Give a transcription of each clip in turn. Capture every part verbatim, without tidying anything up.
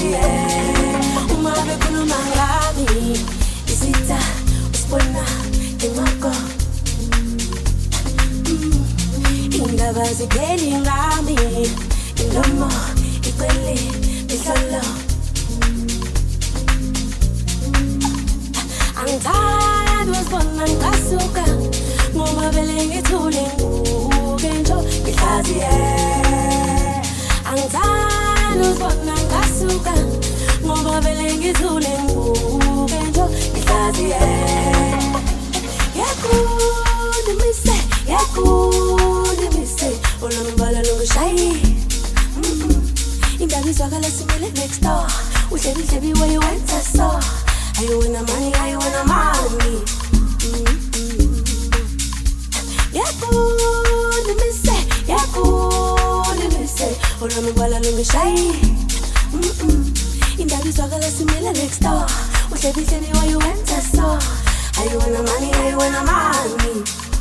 ngihlaziye uma bekhuluma ngami isitha usibona ngemako indaba zipheli ngami indomo iqele ihlolo angithandi usibona ngasuka ngoba vele ngithule nguke njo ngihlaziye angithandi usibona ngasuka ngoba vele ngithule nguke njo ngihlaziye yakude mise yakude mise olambala longishayi indaba izwakala simele next door uhlebi hlebi where you went I saw I wanna money I wanna money yakude mise yakude mise olambala longishayi indaba izwakala simele next door uhlebi hlebi where you went I saw I wanna money I wanna money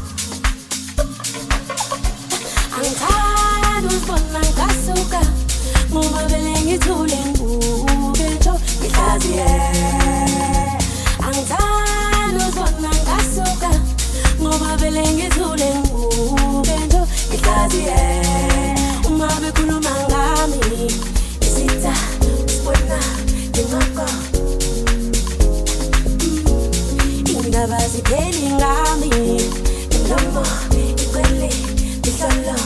angithandi usibona ngasuka ngoba vele ngithule nguke njo ngihlaziye angithandi usibona ngasuka ngoba vele ngithule nguke njo ngihlaziye uma bekhuluma ngami isitha usibona ngemako indaba zipheli ngami indomo iqele ihlolo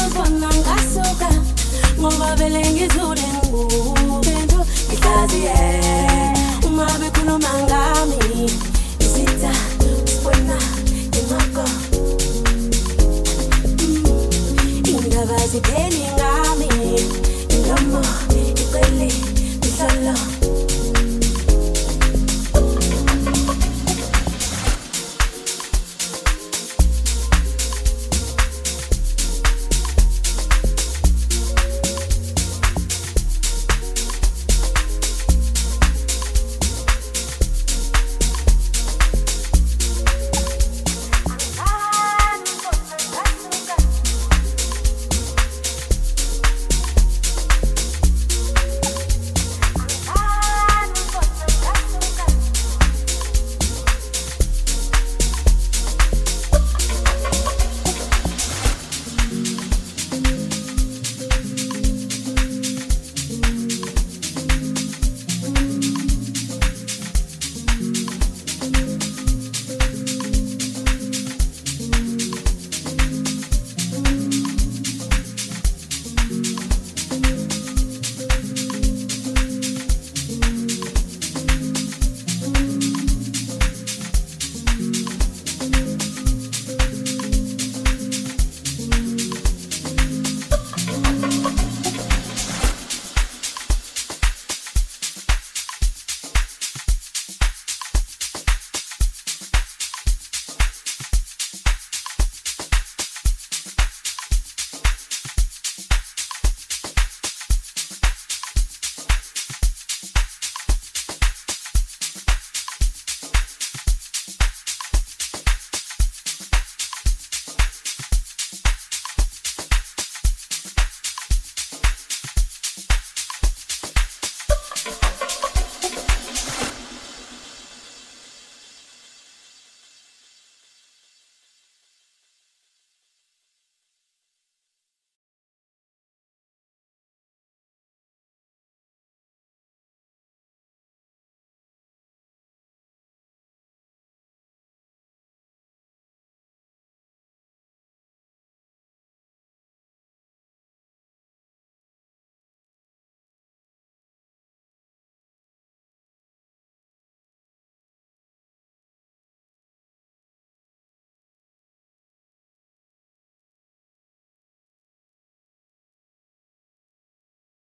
ngoba vele ngithule nguke njo ngihlaziye